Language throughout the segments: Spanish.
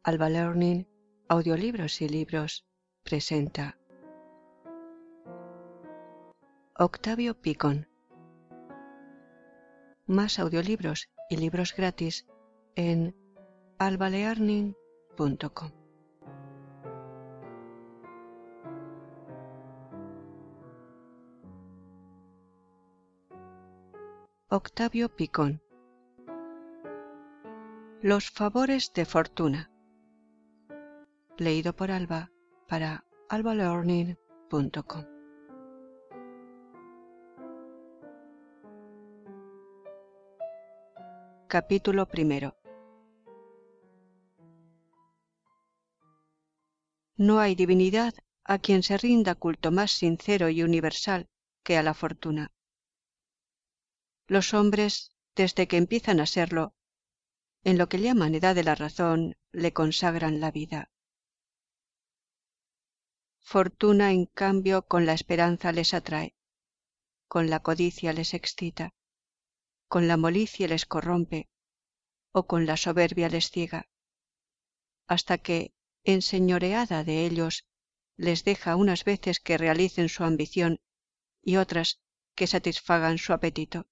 Alba Learning, Audiolibros y Libros presenta Octavio Picón. Más audiolibros y libros gratis en albalearning.com. Octavio Picón. Los favores de fortuna. Leído por Alba para albalearning.com. Capítulo primero. No hay divinidad a quien se rinda culto más sincero y universal que a la fortuna. Los hombres, desde que empiezan a serlo, en lo que llaman edad de la razón, le consagran la vida. Fortuna, en cambio, con la esperanza les atrae, con la codicia les excita, con la molicie les corrompe, o con la soberbia les ciega, hasta que, enseñoreada de ellos, les deja unas veces que realicen su ambición y otras que satisfagan su apetito.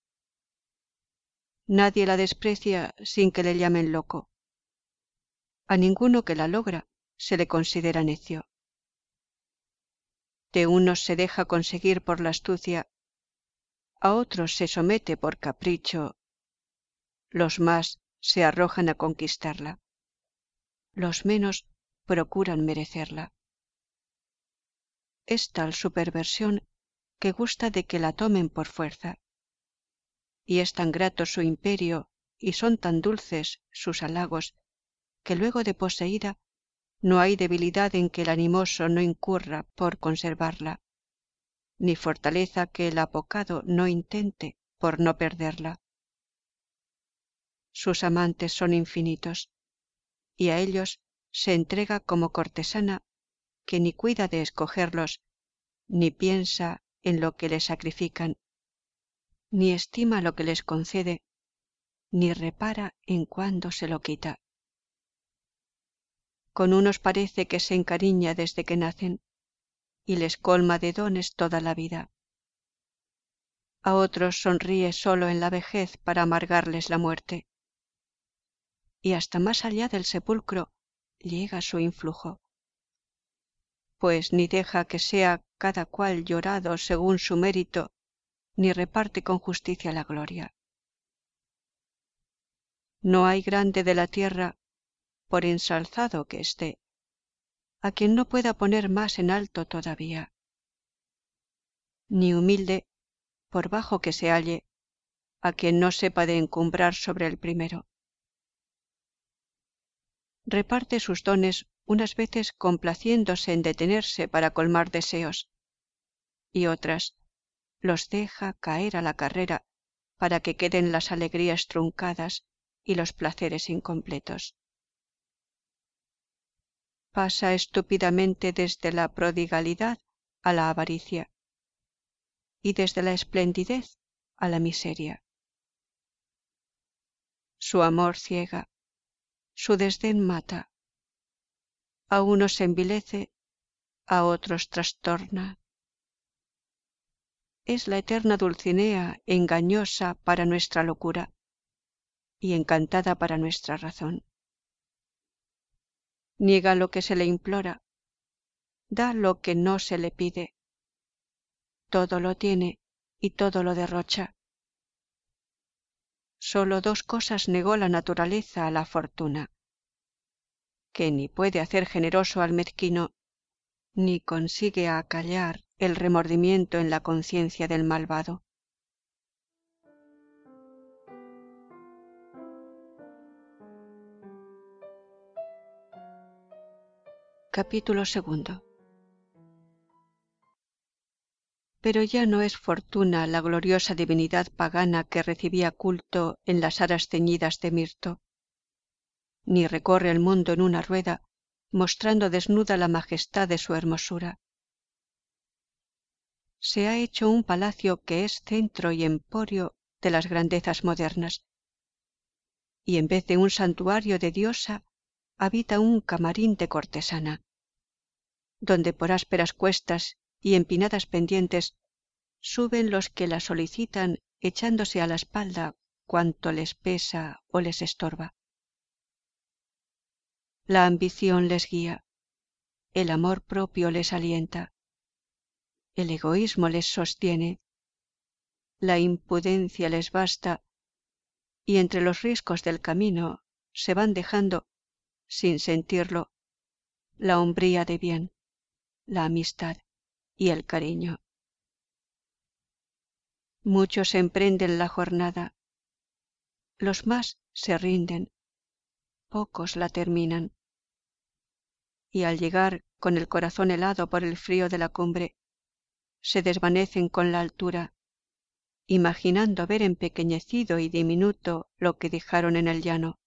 Nadie la desprecia sin que le llamen loco. A ninguno que la logra se le considera necio. De unos se deja conseguir por la astucia, a otros se somete por capricho, los más se arrojan a conquistarla, los menos procuran merecerla. Es tal su perversión que gusta de que la tomen por fuerza, y es tan grato su imperio y son tan dulces sus halagos que luego de poseída no hay debilidad en que el animoso no incurra por conservarla, ni fortaleza que el apocado no intente por no perderla. Sus amantes son infinitos, y a ellos se entrega como cortesana que ni cuida de escogerlos, ni piensa en lo que le sacrifican, ni estima lo que les concede, ni repara en cuándo se lo quita. Con unos parece que se encariña desde que nacen, y les colma de dones toda la vida. A otros sonríe solo en la vejez para amargarles la muerte. Y hasta más allá del sepulcro llega su influjo, pues ni deja que sea cada cual llorado según su mérito, ni reparte con justicia la gloria. No hay grande de la tierra, por ensalzado que esté, a quien no pueda poner más en alto todavía, ni humilde, por bajo que se halle, a quien no sepa de encumbrar sobre el primero. Reparte sus dones unas veces complaciéndose en detenerse para colmar deseos, y otras los deja caer a la carrera para que queden las alegrías truncadas y los placeres incompletos. Pasa estúpidamente desde la prodigalidad a la avaricia, y desde la esplendidez a la miseria. Su amor ciega, su desdén mata, a unos envilece, a otros trastorna. Es la eterna Dulcinea engañosa para nuestra locura y encantada para nuestra razón. Niega lo que se le implora, da lo que no se le pide, todo lo tiene y todo lo derrocha. Solo dos cosas negó la naturaleza a la fortuna, que ni puede hacer generoso al mezquino, ni consigue acallar el remordimiento en la conciencia del malvado. Capítulo segundo. Pero ya no es fortuna la gloriosa divinidad pagana que recibía culto en las aras ceñidas de mirto, ni recorre el mundo en una rueda, mostrando desnuda la majestad de su hermosura. Se ha hecho un palacio que es centro y emporio de las grandezas modernas, y en vez de un santuario de diosa, habita un camarín de cortesana, donde por ásperas cuestas y empinadas pendientes suben los que la solicitan echándose a la espalda cuanto les pesa o les estorba. La ambición les guía, el amor propio les alienta, el egoísmo les sostiene, la impudencia les basta, y entre los riscos del camino se van dejando, sin sentirlo, la hombría de bien, la amistad y el cariño. Muchos emprenden la jornada, los más se rinden, pocos la terminan, y al llegar con el corazón helado por el frío de la cumbre, se desvanecen con la altura, imaginando haber empequeñecido y diminuto lo que dejaron en el llano.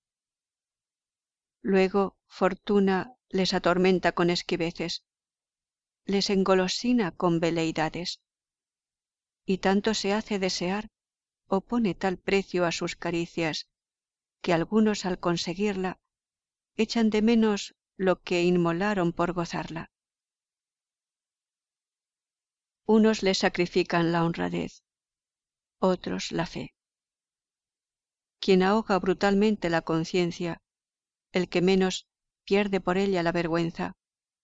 Luego fortuna les atormenta con esquiveces, les engolosina con veleidades, y tanto se hace desear o pone tal precio a sus caricias que algunos al conseguirla echan de menos lo que inmolaron por gozarla. Unos le sacrifican la honradez, otros la fe. Quien ahoga brutalmente la conciencia, el que menos pierde por ella la vergüenza.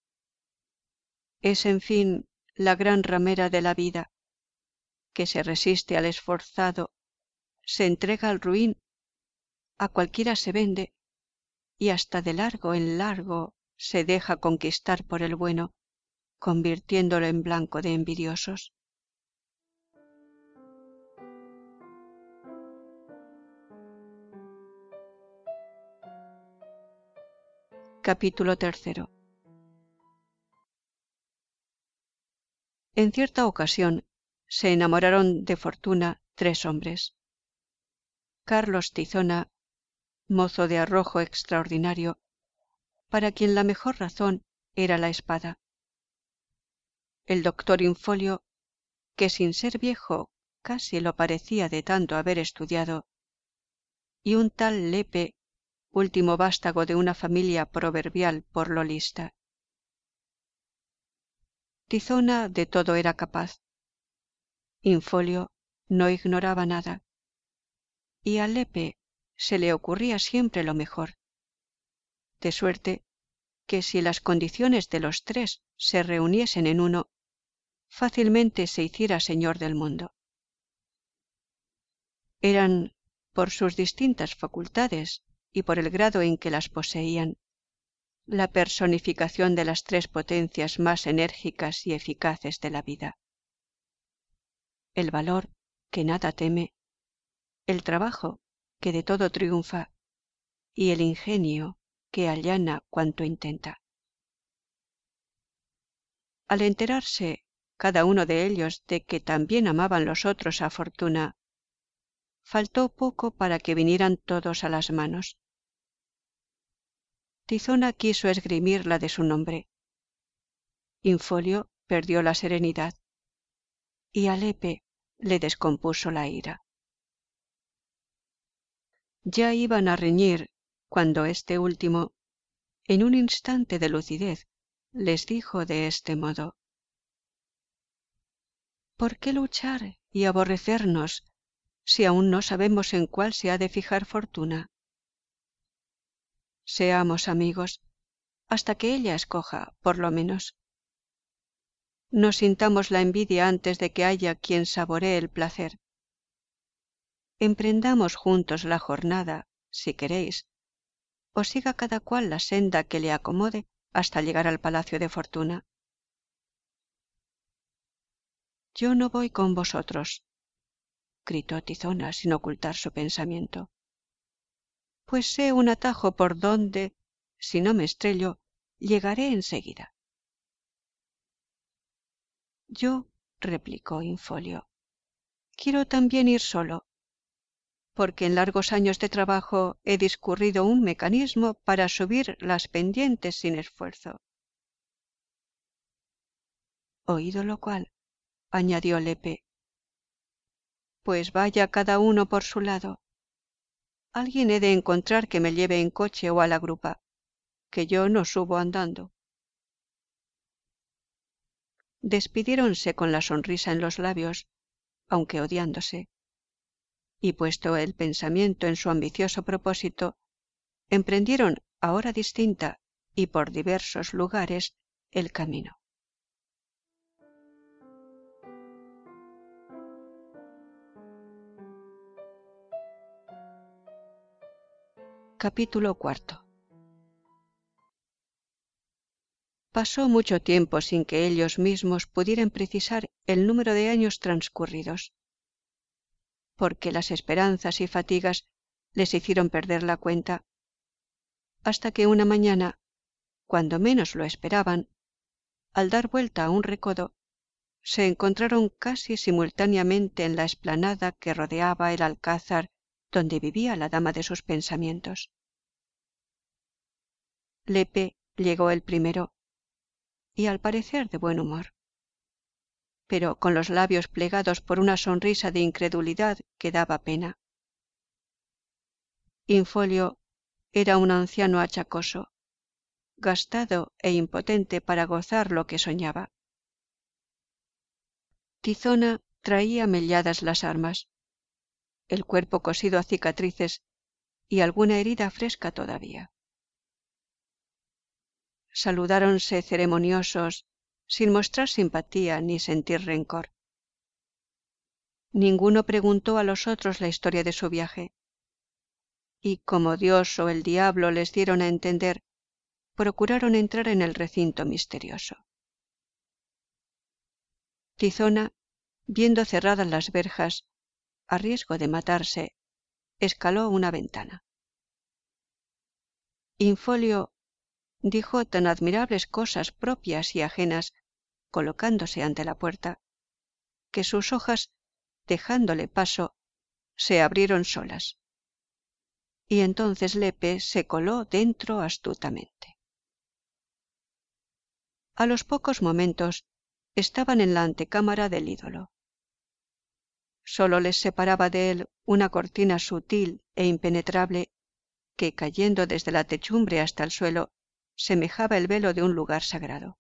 Es, en fin, la gran ramera de la vida, que se resiste al esforzado, se entrega al ruin, a cualquiera se vende, y hasta de largo en largo se deja conquistar por el bueno, convirtiéndolo en blanco de envidiosos. Capítulo 3. En cierta ocasión se enamoraron de Fortuna 3 hombres. Carlos Tizona, mozo de arrojo extraordinario, para quien la mejor razón era la espada. El doctor Infolio, que sin ser viejo casi lo parecía de tanto haber estudiado, y un tal Lepe, último vástago de una familia proverbial por lo lista. Tizona de todo era capaz. Infolio no ignoraba nada, y a Lepe se le ocurría siempre lo mejor, de suerte que si las condiciones de los tres se reuniesen en uno, fácilmente se hiciera señor del mundo. Eran, por sus distintas facultades y por el grado en que las poseían, la personificación de las tres potencias más enérgicas y eficaces de la vida. El valor, que nada teme, el trabajo, que de todo triunfa, y el ingenio, que allana cuanto intenta. Al enterarse cada uno de ellos de que también amaban los otros a Fortuna, faltó poco para que vinieran todos a las manos. Tizona quiso esgrimir la de su nombre. Infolio perdió la serenidad, y a Lepe le descompuso la ira. Ya iban a reñir cuando este último, en un instante de lucidez, les dijo de este modo: ¿por qué luchar y aborrecernos si aún no sabemos en cuál se ha de fijar Fortuna? Seamos amigos hasta que ella escoja, por lo menos. No sintamos la envidia antes de que haya quien saboree el placer. Emprendamos juntos la jornada, si queréis, o siga cada cual la senda que le acomode hasta llegar al palacio de Fortuna. Yo no voy con vosotros, gritó Tizona sin ocultar su pensamiento, pues sé un atajo por donde, si no me estrello, llegaré enseguida. Yo, replicó Infolio, quiero también ir solo, porque en largos años de trabajo he discurrido un mecanismo para subir las pendientes sin esfuerzo. Oído lo cual, añadió Lepe, pues vaya cada uno por su lado. Alguien he de encontrar que me lleve en coche o a la grupa. que yo no subo andando. Despidiéronse con la sonrisa en los labios, aunque odiándose, y puesto el pensamiento en su ambicioso propósito, emprendieron a hora distinta y por diversos lugares el camino. Capítulo 4. Pasó mucho tiempo sin que ellos mismos pudieran precisar el número de años transcurridos, porque las esperanzas y fatigas les hicieron perder la cuenta, hasta que una mañana, cuando menos lo esperaban, al dar vuelta a un recodo, se encontraron casi simultáneamente en la explanada que rodeaba el alcázar donde vivía la dama de sus pensamientos. Lepe llegó el primero, y al parecer de buen humor, pero con los labios plegados por una sonrisa de incredulidad que daba pena. Infolio era un anciano achacoso, gastado e impotente para gozar lo que soñaba. Tizona traía melladas las armas, el cuerpo cosido a cicatrices y alguna herida fresca todavía. Saludáronse ceremoniosos, sin mostrar simpatía ni sentir rencor. Ninguno preguntó a los otros la historia de su viaje, y como Dios o el diablo les dieron a entender, procuraron entrar en el recinto misterioso. Tizona, viendo cerradas las verjas, a riesgo de matarse, escaló una ventana. Infolio dijo tan admirables cosas propias y ajenas, colocándose ante la puerta, que sus hojas, dejándole paso, se abrieron solas, y entonces Lepe se coló dentro astutamente. A los pocos momentos estaban en la antecámara del ídolo. Solo les separaba de él una cortina sutil e impenetrable que, cayendo desde la techumbre hasta el suelo, semejaba el velo de un lugar sagrado.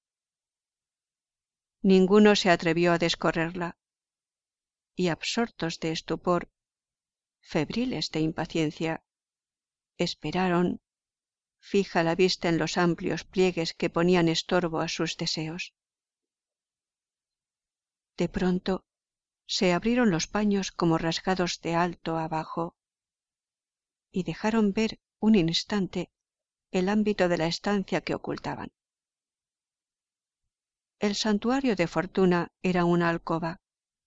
Ninguno se atrevió a descorrerla, y absortos de estupor, febriles de impaciencia, esperaron, fija la vista en los amplios pliegues que ponían estorbo a sus deseos. De pronto se abrieron los paños como rasgados de alto abajo, y dejaron ver un instante el ámbito de la estancia que ocultaban. El santuario de Fortuna era una alcoba.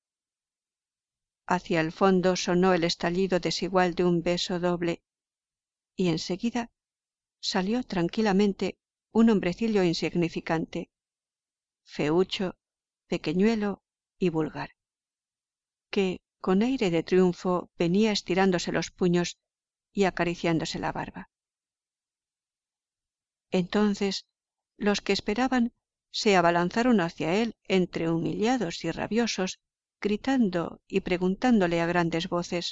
Hacia el fondo sonó el estallido desigual de un beso doble, y enseguida salió tranquilamente un hombrecillo insignificante, feucho, pequeñuelo y vulgar, que con aire de triunfo venía estirándose los puños y acariciándose la barba. Entonces los que esperaban se abalanzaron hacia él entre humillados y rabiosos, gritando y preguntándole a grandes voces: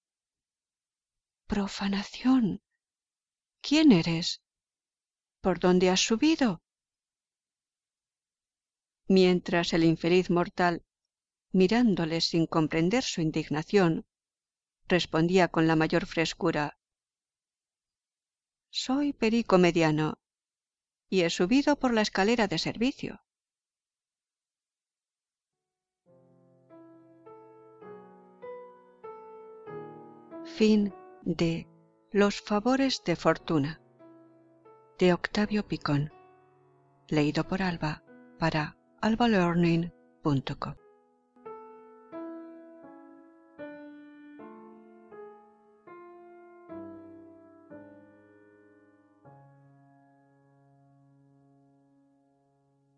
«¡Profanación! ¿Quién eres? ¿Por dónde has subido?». Mientras el infeliz mortal, mirándoles sin comprender su indignación, respondía con la mayor frescura: «Soy Perico Mediano, y he subido por la escalera de servicio». Fin de Los favores de Fortuna, de Octavio Picón, leído por Alba para albalearning.com.